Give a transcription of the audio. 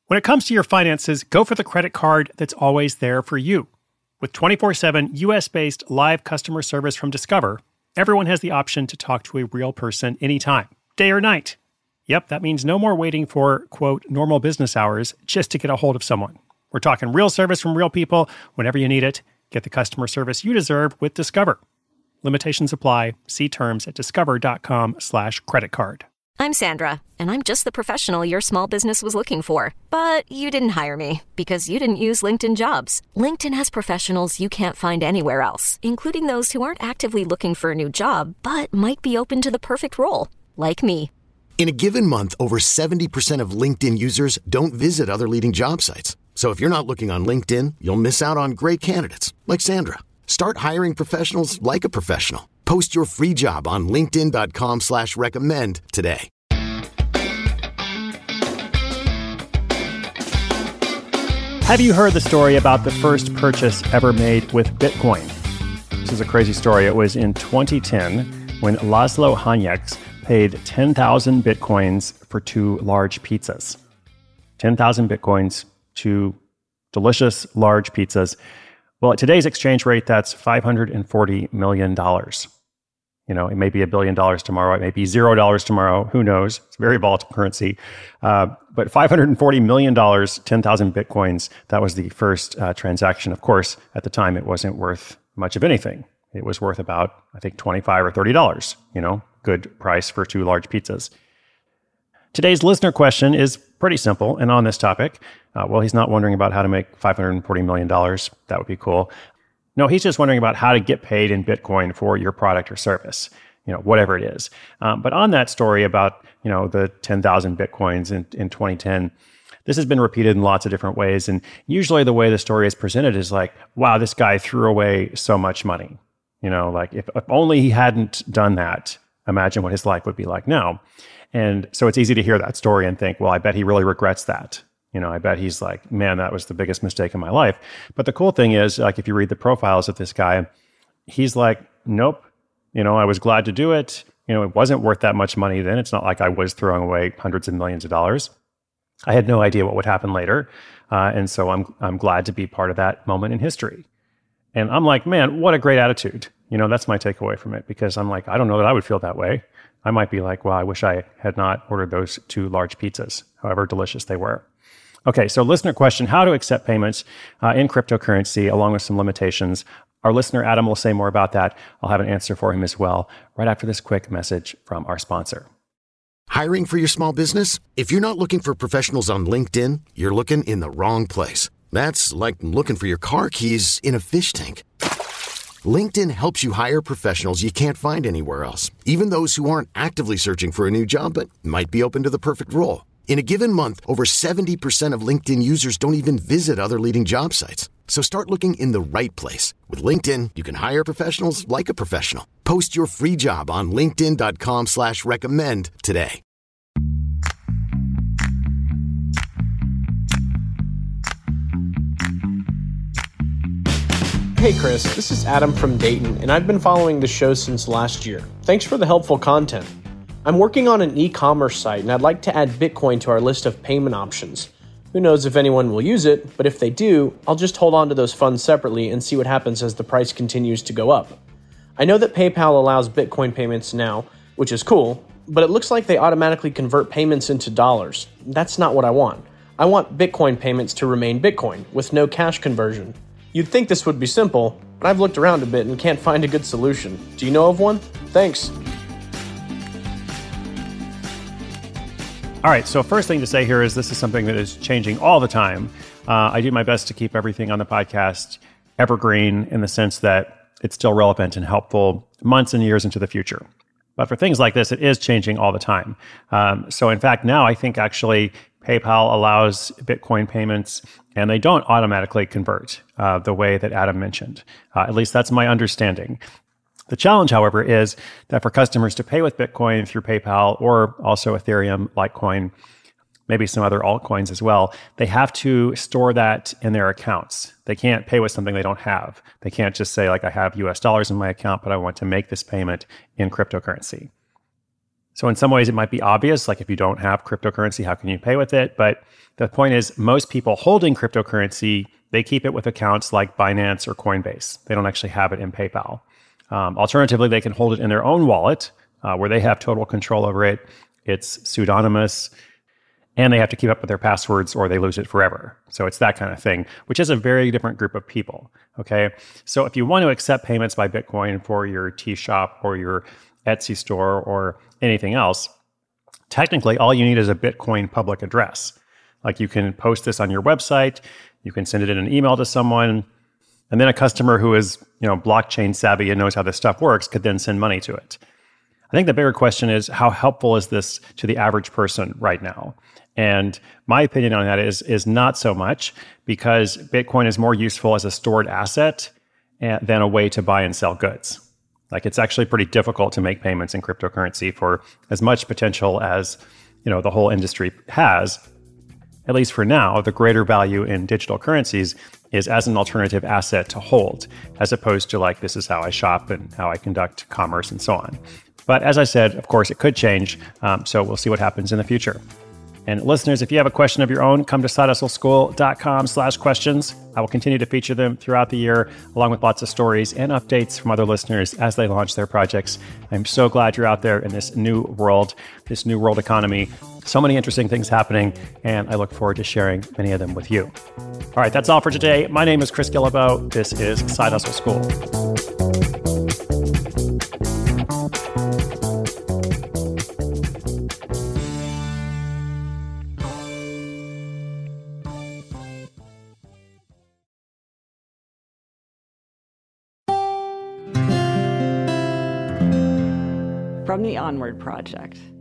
When it comes to your finances, go for the credit card that's always there for you. With 24/7 US-based live customer service from Discover, everyone has the option to talk to a real person anytime, day or night. Yep, that means no more waiting for, quote, normal business hours just to get a hold of someone. We're talking real service from real people whenever you need it. Get the customer service you deserve with Discover. Limitations apply. See terms at discover.com/creditcard. I'm Sandra, and I'm just the professional your small business was looking for. But you didn't hire me because you didn't use LinkedIn Jobs. LinkedIn has professionals you can't find anywhere else, including those who aren't actively looking for a new job, but might be open to the perfect role, like me. In a given month, over 70% of LinkedIn users don't visit other leading job sites. So if you're not looking on LinkedIn, you'll miss out on great candidates like Sandra. Start hiring professionals like a professional. Post your free job on linkedin.com/recommend today. Have you heard the story about the first purchase ever made with Bitcoin? This is a crazy story. It was in 2010 when Laszlo Hanyecz paid 10,000 Bitcoins for 2 large pizzas. 10,000 Bitcoins, 2 delicious large pizzas. Well, at today's exchange rate, that's $540 million. You know, it may be $1 billion tomorrow. It may be $0 tomorrow. Who knows? It's a very volatile currency. But $540 million, 10,000 Bitcoins, that was the first transaction. Of course, at the time, it wasn't worth much of anything. It was worth about, I think, $25 or $30, you know, good price for 2 large pizzas. Today's listener question is pretty simple and on this topic. Well, he's not wondering about how to make $540 million. That would be cool. No, he's just wondering about how to get paid in Bitcoin for your product or service, you know, whatever it is. But on that story about, you know, the 10,000 Bitcoins in 2010, this has been repeated in lots of different ways. And usually the way the story is presented is like, wow, this guy threw away so much money. You know, like if only he hadn't done that, imagine what his life would be like now. And so it's easy to hear that story and think, well, I bet he really regrets that. You know, I bet he's like, man, that was the biggest mistake in my life. But the cool thing is, like, if you read the profiles of this guy, he's like, nope, you know, I was glad to do it. You know, it wasn't worth that much money then. It's not like I was throwing away hundreds of millions of dollars. I had no idea what would happen later. And so I'm glad to be part of that moment in history. And I'm like, man, what a great attitude. You know, that's my takeaway from it, because I'm like, I don't know that I would feel that way. I might be like, well, I wish I had not ordered those 2 large pizzas, however delicious they were. Okay, so listener question, how to accept payments in cryptocurrency along with some limitations. Our listener, Adam, will say more about that. I'll have an answer for him as well right after this quick message from our sponsor. Hiring for your small business? If you're not looking for professionals on LinkedIn, you're looking in the wrong place. That's like looking for your car keys in a fish tank. LinkedIn helps you hire professionals you can't find anywhere else, even those who aren't actively searching for a new job but might be open to the perfect role. In a given month, over 70% of LinkedIn users don't even visit other leading job sites. So start looking in the right place. With LinkedIn, you can hire professionals like a professional. Post your free job on linkedin.com/recommend today. Hey Chris, this is Adam from Dayton, and I've been following the show since last year. Thanks for the helpful content. I'm working on an e-commerce site, and I'd like to add Bitcoin to our list of payment options. Who knows if anyone will use it, but if they do, I'll just hold on to those funds separately and see what happens as the price continues to go up. I know that PayPal allows Bitcoin payments now, which is cool, but it looks like they automatically convert payments into dollars. That's not what I want. I want Bitcoin payments to remain Bitcoin, with no cash conversion. You'd think this would be simple, but I've looked around a bit and can't find a good solution. Do you know of one? Thanks. All right, so first thing to say here is this is something that is changing all the time. I do my best to keep everything on the podcast evergreen in the sense that it's still relevant and helpful months and years into the future. But for things like this, it is changing all the time. So in fact, now I think actually PayPal allows Bitcoin payments and they don't automatically convert the way that Adam mentioned. At least that's my understanding. The challenge, however, is that for customers to pay with Bitcoin through PayPal or also Ethereum, Litecoin, maybe some other altcoins as well, they have to store that in their accounts. They can't pay with something they don't have. They can't just say, like, I have US dollars in my account, but I want to make this payment in cryptocurrency. So in some ways, it might be obvious, like if you don't have cryptocurrency, how can you pay with it? But the point is, most people holding cryptocurrency, they keep it with accounts like Binance or Coinbase. They don't actually have it in PayPal. Alternatively, they can hold it in their own wallet where they have total control over it. It's pseudonymous, and they have to keep up with their passwords or they lose it forever. So it's that kind of thing, which is a very different group of people, okay? So if you want to accept payments by Bitcoin for your tea shop or your Etsy store or anything else, technically all you need is a Bitcoin public address. Like you can post this on your website, you can send it in an email to someone, and then a customer who is, blockchain savvy and knows how this stuff works could then send money to it. I think the bigger question is, how helpful is this to the average person right now? And my opinion on that is not so much, because Bitcoin is more useful as a stored asset than a way to buy and sell goods. Like it's actually pretty difficult to make payments in cryptocurrency for as much potential as, the whole industry has. At least for now, the greater value in digital currencies is as an alternative asset to hold, as opposed to like, this is how I shop and how I conduct commerce and so on. But as I said, of course, it could change. So we'll see what happens in the future. And listeners, if you have a question of your own, come to sidehustleschool.com/questions. I will continue to feature them throughout the year, along with lots of stories and updates from other listeners as they launch their projects. I'm so glad you're out there in this new world economy. So many interesting things happening, and I look forward to sharing many of them with you. All right, that's all for today. My name is Chris Guillebeau. This is Side Hustle School. From the Onward Project.